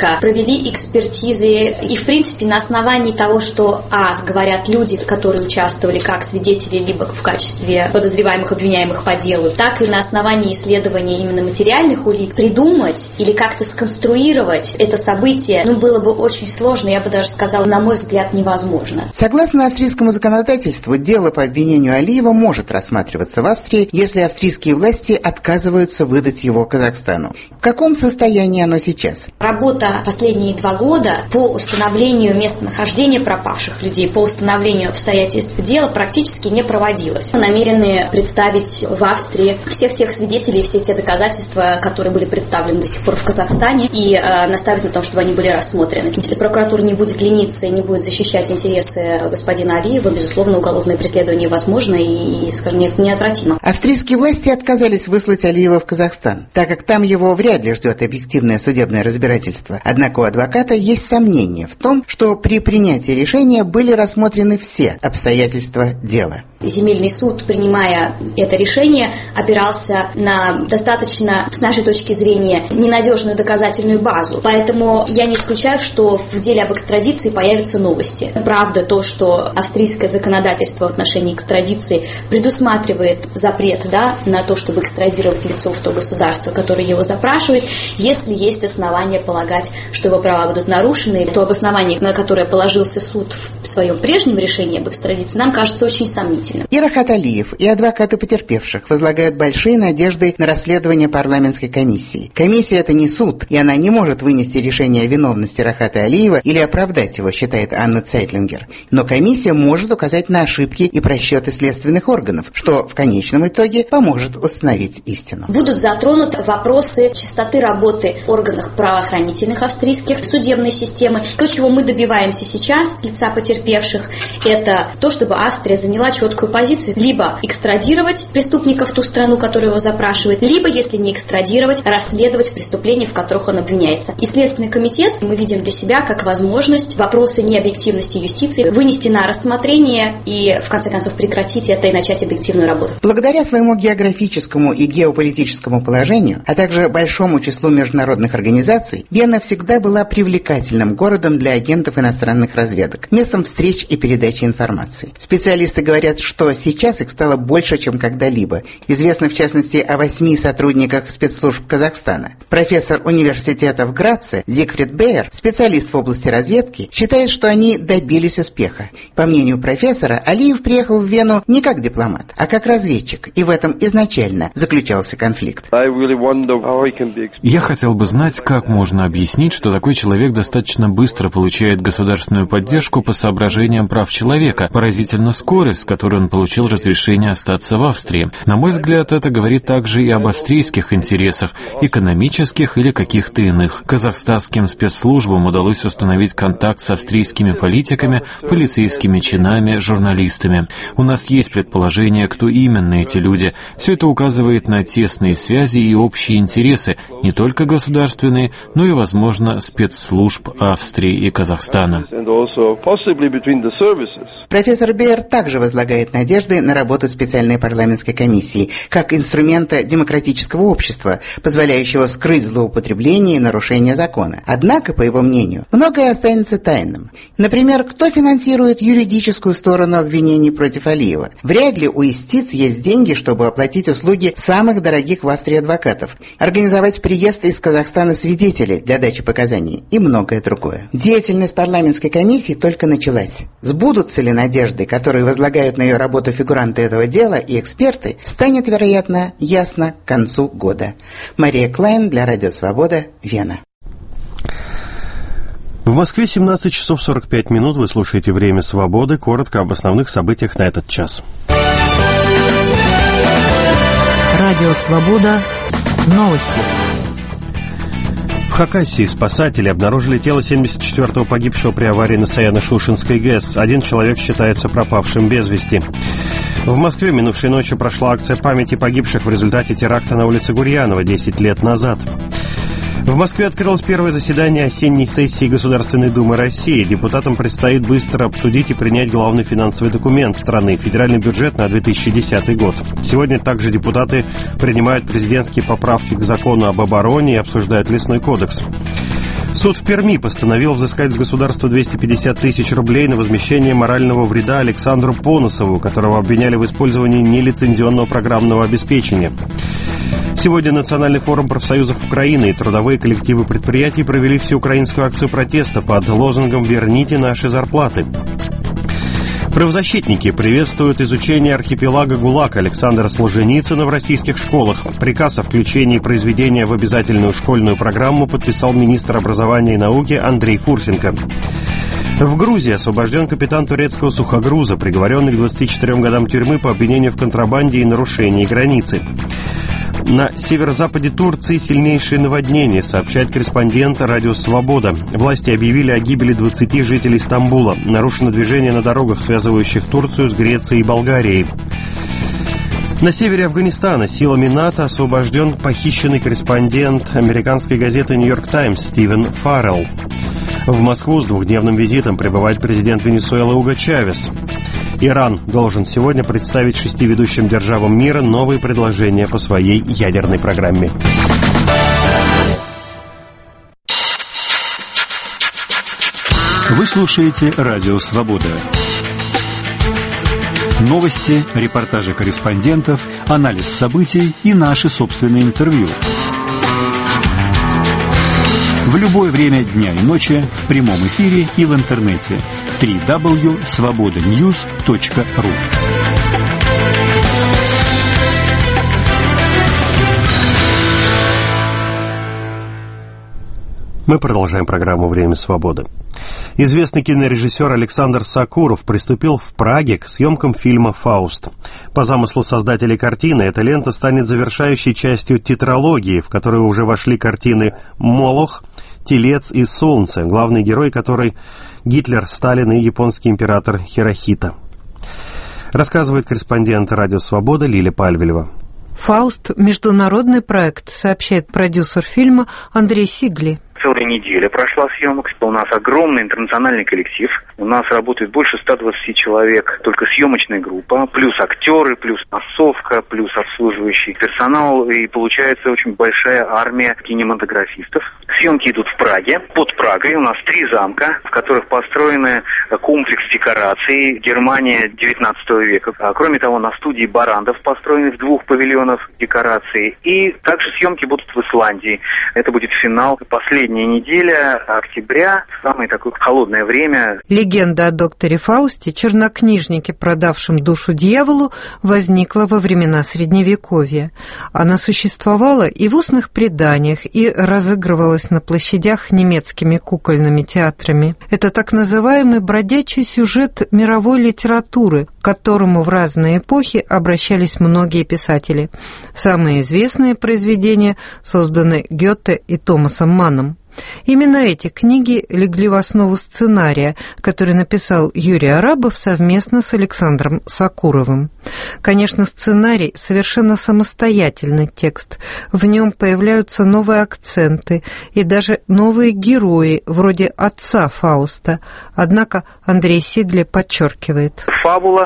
года провели экспертизы. И, в принципе, на основании того, что, говорят люди, которые участвовали как свидетели, либо в качестве подозреваемых, обвиняемых по делу, так и на основании исследования именно материальных улик придумать или как-то сконструировать это событие, было бы очень сложно, я бы даже сказала, на мой взгляд, невозможно. Согласно австрийскому законодательству, дело по обвинению Алиева может рассматриваться в Австрии, если австрийские власти отказываются выдать его Казахстану. В каком состоянии оно сейчас? Работа последние 2 года по установлению местонахождения пропавших людей, по установлению обстоятельств дела практически не проводилась. Мы намерены представить в Австрии всех тех свидетелей, все те доказательства, которые были представлены до сих пор в Казахстане, и наставить на том, чтобы они были рассмотрены. Если прокуратура не будет лениться и не будет защищать интересы господина Алиева, безусловно, уголовное преследование возможно и, скажем, неотвратимо. Австрийские власти отказались выслать Алиева в Казахстан, так как там его вряд ли ждет объективное судебное разбирательство. Однако у адвоката есть сомнения в том, что при принятии решения были рассмотрены все обстоятельства дела. Земельный суд, принимая это решение, опирался на достаточно, с нашей точки зрения, ненадежную доказательную базу. Поэтому я не исключаю, что в деле об экстрадиции появятся новости. Правда то, что австрийское законодательство в отношении экстрадиции предусматривает запрет на то, чтобы экстрадировать лицо в то государство, которое его запрашивает, если есть основания полагать, что его права будут нарушены. То обоснование, на которое положился суд в своем прежнем решении об экстрадиции, нам кажется очень сомнительным. И Рахат Алиев, и адвокаты потерпевших возлагают большие надежды на расследование парламентской комиссии. Комиссия – это не суд, и она не может вынести решение о виновности Рахата Алиева или оправдать его, считает Анна Цайтлингер. Но комиссия может указать на ошибки и просчеты следственных органов, что в конечном итоге поможет установить истину. Будут затронуты вопросы чистоты работы в органах правоохранительных австрийских, судебной системы. То, чего мы добиваемся сейчас, лица потерпевших, это то, чтобы Австрия заняла четкую позицию. Либо экстрадировать преступника в ту страну, которая его запрашивает, либо, если не экстрадировать, расследовать преступления, в которых он обвиняется. И Следственный комитет мы видим для себя как возможность вопросы необъективности юстиции вынести на рассмотрение и, в конце концов, прекратить это и начать объективную работу. Благодаря своему географическому и геополитическому положению, а также большому числу международных организаций, Вена всегда была привлекательным городом для агентов иностранных разведок, местом встреч и передачи информации. Специалисты говорят, что сейчас их стало больше, чем когда-либо. Известно, в частности, о 8 сотрудниках спецслужб Казахстана. Профессор университета в Граце Зигфрид Бейер, специалист в области разведки, считает, что они добились успеха. По мнению профессора, Алиев приехал в Вену не как дипломат, а как разведчик, и в этом изначально заключался конфликт. Я хотел бы знать, как можно объяснить, что такой человек достаточно быстро получает государственную поддержку по соображениям прав человека, поразительно скорость, с которой он получил разрешение остаться в Австрии. На мой взгляд, это говорит также и об австрийских интересах, экономических или каких-то иных. Казахстанским спецслужбам удалось установить контакт с австрийскими политиками, полицейскими чинами, журналистами. У нас есть предположение, кто именно эти люди. Все это указывает на тесные связи и общие интересы, не только государственные, но и, возможно, спецслужб Австрии и Казахстана. Профессор Бейер также возлагает надежды на работу специальной парламентской комиссии как инструмента демократического общества, позволяющего скрыть злоупотребление и нарушение закона. Однако, по его мнению, многое останется тайным. Например, кто финансирует юридическую сторону обвинений против Алиева? Вряд ли у истиц есть деньги, чтобы оплатить услуги самых дорогих в Австрии адвокатов, организовать приезд из Казахстана свидетелей для дачи показаний и многое другое. Деятельность парламентской комиссии только началась. Сбудутся ли надежды, которые возлагают на ее работу фигуранты этого дела и эксперты, станет, вероятно, ясно к концу года. Мария Клайн для Радио Свобода, Вена. В Москве 17 часов 45 минут. Вы слушаете «Время свободы». Коротко об основных событиях на этот час. Радио «Свобода». Новости. В Хакасии спасатели обнаружили тело 74-го погибшего при аварии на Саяно-Шушенской ГЭС. Один человек считается пропавшим без вести. В Москве минувшей ночью прошла акция памяти погибших в результате теракта на улице Гурьянова 10 лет назад. В Москве открылось первое заседание осенней сессии Государственной Думы России. Депутатам предстоит быстро обсудить и принять главный финансовый документ страны – федеральный бюджет на 2010 год. Сегодня также депутаты принимают президентские поправки к закону об обороне и обсуждают лесной кодекс. Суд в Перми постановил взыскать с государства 250 тысяч рублей на возмещение морального вреда Александру Поносову, которого обвиняли в использовании нелицензионного программного обеспечения. Сегодня Национальный форум профсоюзов Украины и трудовые коллективы предприятий провели всеукраинскую акцию протеста под лозунгом «Верните наши зарплаты». Правозащитники приветствуют изучение архипелага ГУЛАГ Александра Солженицына в российских школах. Приказ о включении произведения в обязательную школьную программу подписал министр образования и науки Андрей Фурсенко. В Грузии освобожден капитан турецкого сухогруза, приговоренный к 24 годам тюрьмы по обвинению в контрабанде и нарушении границы. На северо-западе Турции сильнейшее наводнение, сообщает корреспондент «Радио Свобода». Власти объявили о гибели 20 жителей Стамбула. Нарушено движение на дорогах, связывающих Турцию с Грецией и Болгарией. На севере Афганистана силами НАТО освобожден похищенный корреспондент американской газеты «Нью-Йорк Таймс» Стивен Фаррелл. В Москву с двухдневным визитом прибывает президент Венесуэлы Уго Чавес. Иран должен сегодня представить 6 ведущим державам мира новые предложения по своей ядерной программе. Вы слушаете «Радио Свобода». Новости, репортажи корреспондентов, анализ событий и наши собственные интервью. В любое время дня и ночи, в прямом эфире и в интернете. www.svobodanews.ru. Мы продолжаем программу «Время свободы». Известный кинорежиссер Александр Сакуров приступил в Праге к съемкам фильма «Фауст». По замыслу создателей картины, эта лента станет завершающей частью тетралогии, в которую уже вошли картины «Молох», «Телец» и «Солнце», главный герой которой Гитлер, Сталин и японский император Хирохита. Рассказывает корреспондент «Радио Свобода» Лиля Пальвелева. «Фауст» — международный проект, сообщает продюсер фильма Андрей Сигли. Целая неделя прошла съемок. У нас огромный интернациональный коллектив. У нас работает больше 120 человек, только съемочная группа, плюс актеры, плюс массовка, плюс обслуживающий персонал. И получается очень большая армия кинематографистов. Съемки идут в Праге. Под Прагой у нас 3 замка, в которых построены комплекс декораций Германия 19 века. Кроме того, на студии Барандов построены в 2 павильонах декораций. И также съемки будут в Исландии. Это будет финал, последняя неделя октября, самое такое холодное время. Легенда о докторе Фаусте, чернокнижнике, продавшем душу дьяволу, возникла во времена Средневековья. Она существовала и в устных преданиях, и разыгрывалась на площадях немецкими кукольными театрами. Это так называемый бродячий сюжет мировой литературы, к которому в разные эпохи обращались многие писатели. Самые известные произведения созданы Гёте и Томасом Манном. Именно эти книги легли в основу сценария, который написал Юрий Арабов совместно с Александром Сакуровым. Конечно, сценарий совершенно самостоятельный текст. В нем появляются новые акценты и даже новые герои, вроде отца Фауста. Однако Андрей Сигли подчеркивает. Фабула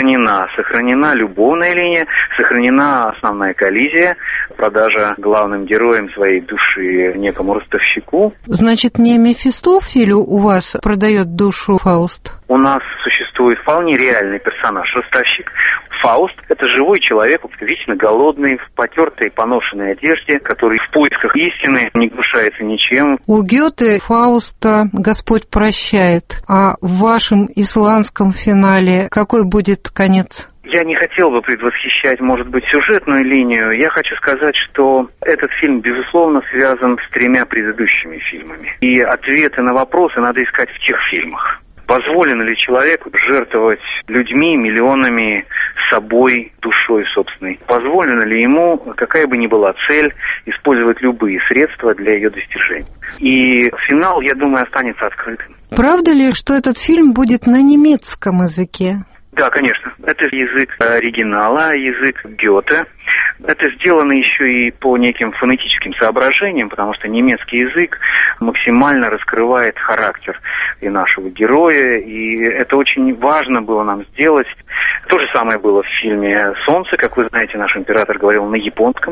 сохранена любовная линия, сохранена основная коллизия, продажа главным героем своей души некому ростовщику. Значит, не Мефистофелю у вас продает душу Фауст? У нас существует вполне реальный персонаж, ростовщик. Фауст – это живой человек, вечно голодный, в потертой, поношенной одежде, который в поисках истины не гнушается ничем. У Гёте Фауста Господь прощает, а в вашем исландском финале какой будет конец? Я не хотел бы предвосхищать, может быть, сюжетную линию. Я хочу сказать, что этот фильм, безусловно, связан с 3 предыдущими фильмами. И ответы на вопросы надо искать в тех фильмах. Позволено ли человеку жертвовать людьми, миллионами, собой, душой собственной? Позволено ли ему, какая бы ни была цель, использовать любые средства для ее достижения? И финал, я думаю, останется открытым. Правда ли, что этот фильм будет на немецком языке? Да, конечно. Это язык оригинала, язык Гёте. Это сделано еще и по неким фонетическим соображениям, потому что немецкий язык максимально раскрывает характер и нашего героя, и это очень важно было нам сделать. То же самое было в фильме «Солнце», как вы знаете, наш император говорил на японском,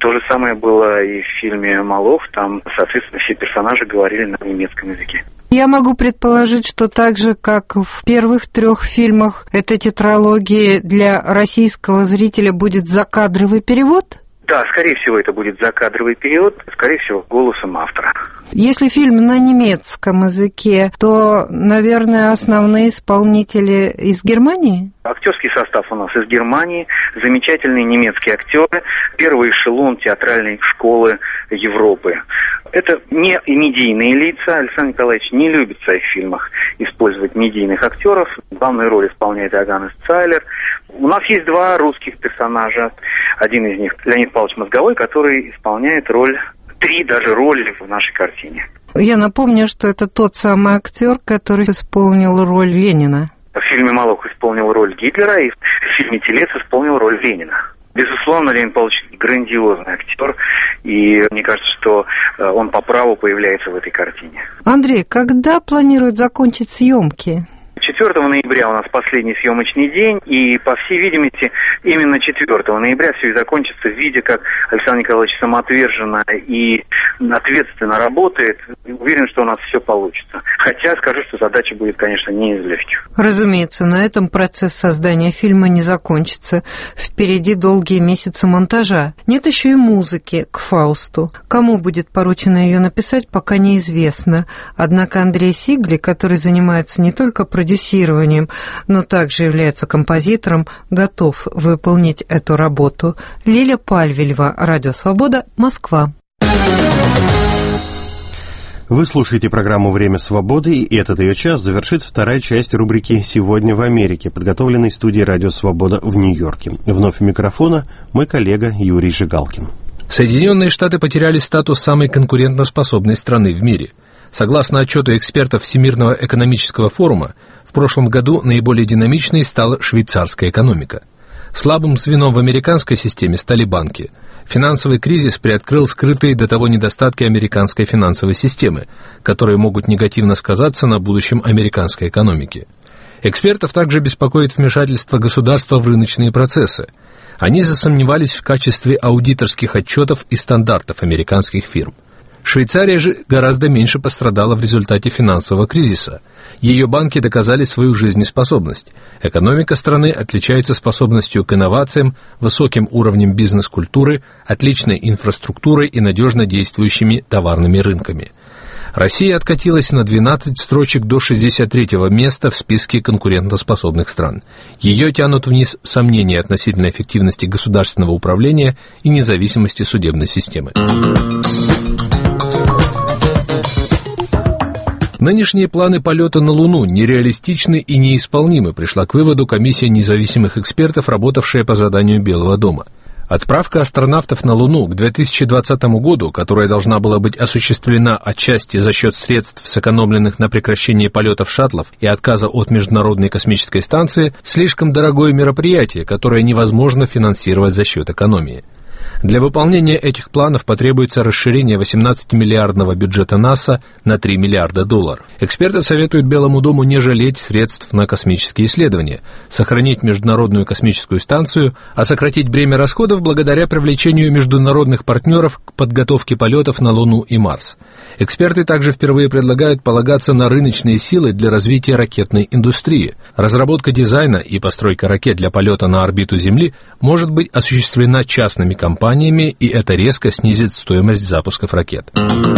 То же самое было и в фильме «Малов». Там, соответственно, все персонажи говорили на немецком языке. Я могу предположить, что так же, как в первых 3 фильмах этой тетралогии, для российского зрителя будет закадровый перевод? Да, скорее всего, это будет закадровый перевод, скорее всего, голосом автора. Если фильм на немецком языке, то, наверное, основные исполнители из Германии? Актерский состав у нас из Германии, замечательные немецкие актеры, первый эшелон театральной школы Европы. Это не медийные лица. Александр Николаевич не любит в своих фильмах использовать медийных актеров. Главную роль исполняет Иоганнес Цайлер. У нас есть 2 русских персонажа. Один из них Леонид Павлович Мозговой, который исполняет роль, 3 даже роли в нашей картине. Я напомню, что это тот самый актер, который исполнил роль Ленина. В фильме «Малох» исполнил роль Гитлера, и в фильме «Телец» исполнил роль Ленина. Безусловно, Леонид Павлович грандиозный актер, и мне кажется, что он по праву появляется в этой картине. Андрей, когда планируют закончить съемки? 4 ноября у нас последний съемочный день, и, по всей видимости, именно 4 ноября все и закончится, видя, как Александр Николаевич самоотверженно и ответственно работает. Уверен, что у нас все получится. Хотя скажу, что задача будет, конечно, не из легких. Разумеется, на этом процесс создания фильма не закончится. Впереди долгие месяцы монтажа. Нет еще и музыки к «Фаусту». Кому будет поручено ее написать, пока неизвестно. Однако Андрей Сигли, который занимается не только продюсированием, но также является композитором, готов выполнить эту работу. Лиля Пальвелева, Радио Свобода, Москва. Вы слушаете программу «Время свободы», и этот ее час завершит 2-я часть рубрики «Сегодня в Америке», подготовленной студией «Радио Свобода» в Нью-Йорке. Вновь у микрофона мой коллега Юрий Жигалкин. Соединенные Штаты потеряли статус самой конкурентоспособной страны в мире. Согласно отчету экспертов Всемирного экономического форума, в прошлом году наиболее динамичной стала швейцарская экономика. Слабым звеном в американской системе стали банки. Финансовый кризис приоткрыл скрытые до того недостатки американской финансовой системы, которые могут негативно сказаться на будущем американской экономики. Экспертов также беспокоит вмешательство государства в рыночные процессы. Они засомневались в качестве аудиторских отчетов и стандартов американских фирм. Швейцария же гораздо меньше пострадала в результате финансового кризиса. Ее банки доказали свою жизнеспособность. Экономика страны отличается способностью к инновациям, высоким уровнем бизнес-культуры, отличной инфраструктурой и надежно действующими товарными рынками. Россия откатилась на 12 строчек до 63-го места в списке конкурентоспособных стран. Ее тянут вниз сомнения относительно эффективности государственного управления и независимости судебной системы. Нынешние планы полета на Луну нереалистичны и неисполнимы, пришла к выводу комиссия независимых экспертов, работавшая по заданию Белого дома. Отправка астронавтов на Луну к 2020 году, которая должна была быть осуществлена отчасти за счет средств, сэкономленных на прекращении полетов шаттлов и отказа от Международной космической станции, слишком дорогое мероприятие, которое невозможно финансировать за счет экономии. Для выполнения этих планов потребуется расширение 18-миллиардного бюджета НАСА на $3 миллиарда. Эксперты советуют Белому дому не жалеть средств на космические исследования, сохранить Международную космическую станцию, а сократить бремя расходов благодаря привлечению международных партнеров к подготовке полетов на Луну и Марс. Эксперты также впервые предлагают полагаться на рыночные силы для развития ракетной индустрии. Разработка дизайна и постройка ракет для полета на орбиту Земли может быть осуществлена частными компаниями, и это резко снизит стоимость запусков ракет.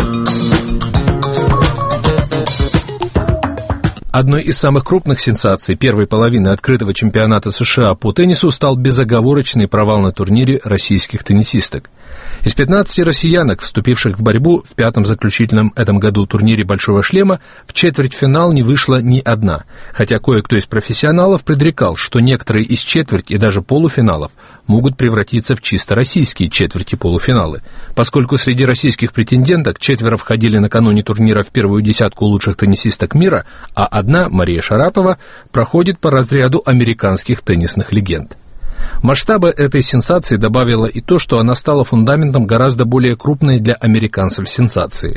Одной из самых крупных сенсаций первой половины открытого чемпионата США по теннису стал безоговорочный провал на турнире российских теннисисток. Из 15 россиянок, вступивших в борьбу в 5-м заключительном этом году турнире «Большого шлема», в четвертьфинал не вышла ни одна, хотя кое-кто из профессионалов предрекал, что некоторые из четверть и даже полуфиналов могут превратиться в чисто российские четверти полуфиналы, поскольку среди российских претенденток 4 входили накануне турнира в первую десятку лучших теннисисток мира, а одна, Мария Шарапова, проходит по разряду американских теннисных легенд. Масштаба этой сенсации добавило и то, что она стала фундаментом гораздо более крупной для американцев сенсации.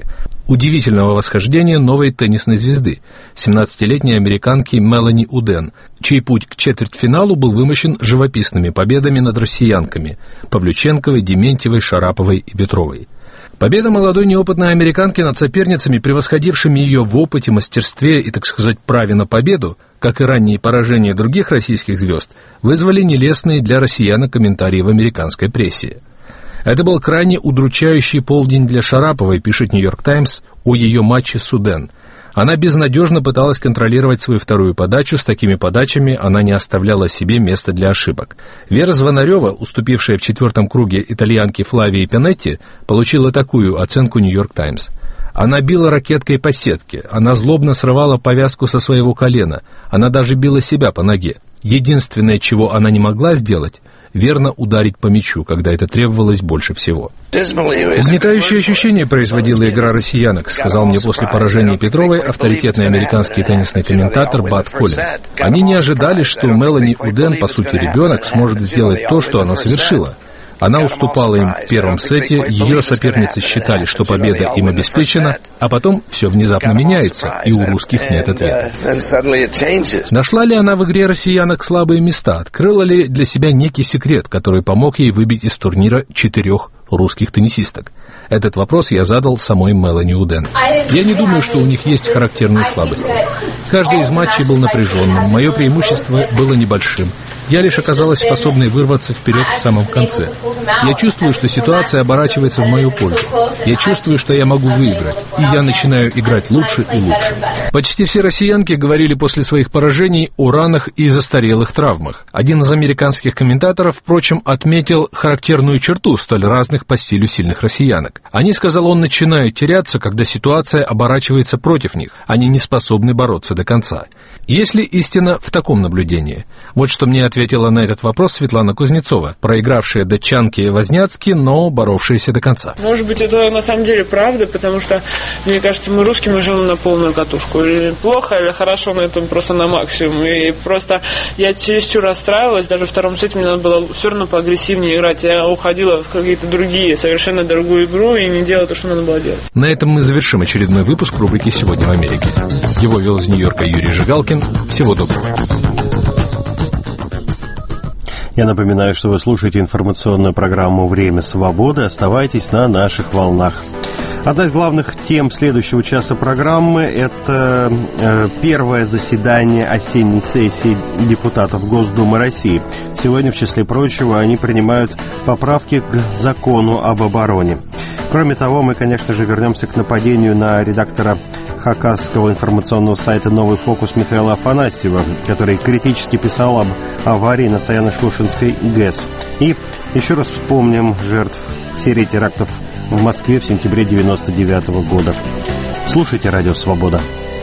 удивительного восхождения новой теннисной звезды, 17-летней американки Мелани Уден, чей путь к четвертьфиналу был вымощен живописными победами над россиянками Павлюченковой, Дементьевой, Шараповой и Петровой. Победа молодой неопытной американки над соперницами, превосходившими ее в опыте, мастерстве и, так сказать, праве на победу, как и ранние поражения других российских звезд, вызвали нелестные для россиян комментарии в американской прессе. Это был крайне удручающий полдень для Шараповой, пишет «Нью-Йорк Таймс» о ее матче с Уден. Она безнадежно пыталась контролировать свою вторую подачу, с такими подачами она не оставляла себе места для ошибок. Вера Звонарева, уступившая в четвертом круге итальянке Флавии Пинетти, получила такую оценку «Нью-Йорк Таймс». Она била ракеткой по сетке, она злобно срывала повязку со своего колена, она даже била себя по ноге. Единственное, чего она не могла сделать, верно ударить по мячу, когда это требовалось больше всего. «Угнетающее ощущение производила игра россиянок», сказал мне после поражения Петровой авторитетный американский теннисный комментатор Бат Коллинз. «Они не ожидали, что Мелани Уден, по сути ребенок, сможет сделать то, что она совершила. Она уступала им в первом сете, ее соперницы считали, что победа им обеспечена, а потом все внезапно меняется, и у русских нет ответа». Нашла ли она в игре россиянок слабые места? Открыла ли для себя некий секрет, который помог ей выбить из турнира 4 русских теннисисток? Этот вопрос я задал самой Мелани Уден. Я не думаю, что у них есть характерные слабости. Каждый из матчей был напряженным, мое преимущество было небольшим. Я лишь оказалась способной вырваться вперед в самом конце. Я чувствую, что ситуация оборачивается в мою пользу. Я чувствую, что я могу выиграть, и я начинаю играть лучше и лучше. Почти все россиянки говорили после своих поражений о ранах и застарелых травмах. Один из американских комментаторов, впрочем, отметил характерную черту столь разных по стилю сильных россиянок. Они, сказал он, начинают теряться, когда ситуация оборачивается против них. Они не способны бороться до конца. Есть ли истина в таком наблюдении? Вот что мне ответила на этот вопрос Светлана Кузнецова, проигравшая датчанке Возняцки, но боровшаяся до конца. Может быть, это на самом деле правда, потому что, мне кажется, мы русские, мы живем на полную катушку. Или плохо, или хорошо, но это просто на максимум. И просто я чересчур расстраивалась, даже в втором сете мне надо было все равно поагрессивнее играть. Я уходила в какие-то другие, совершенно другую игру и не делала то, что надо было делать. На этом мы завершим очередной выпуск рубрики «Сегодня в Америке». Его вел из Нью-Йорка Юрий Жигалкин. Всего доброго. Я напоминаю, что вы слушаете информационную программу «Время свободы». Оставайтесь на наших волнах. Одна из главных тем следующего часа программы – это первое заседание осенней сессии депутатов Госдумы России. Сегодня, в числе прочего, они принимают поправки к закону об обороне. Кроме того, мы, конечно же, вернемся к нападению на редактора хакасского информационного сайта «Новый фокус» Михаила Афанасьева, который критически писал об аварии на Саяно-Шушенской ГЭС. И еще раз вспомним жертв серии терактов в Москве в сентябре 1999 года. Слушайте «Радио Свобода».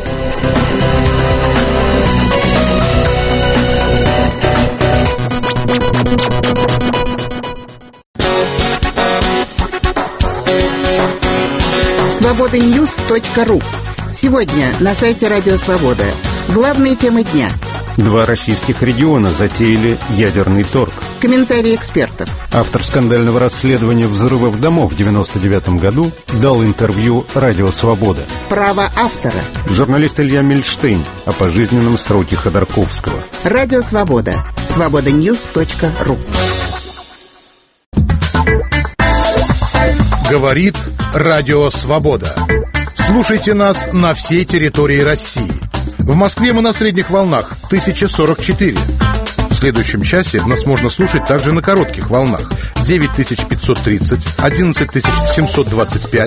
Свобода-Ньюс.ру. Сегодня на сайте Радио Свобода. Главные темы дня. 2 российских региона затеяли ядерный торг. Комментарии экспертов. Автор скандального расследования взрывов домов в 1999 году дал интервью «Радио Свобода». Право автора. Журналист Илья Мильштейн о пожизненном сроке Ходорковского. Радио Свобода. Свобода-Ньюс.ру. Говорит Радио Свобода. Слушайте нас на всей территории России. В Москве мы на средних волнах 1044. В следующем часе нас можно слушать также на коротких волнах 9530, 11725,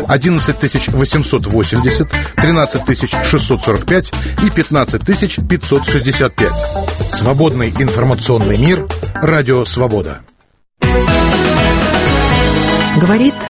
11880, 13645 и 15565. Свободный информационный мир. Радио Свобода. Говорит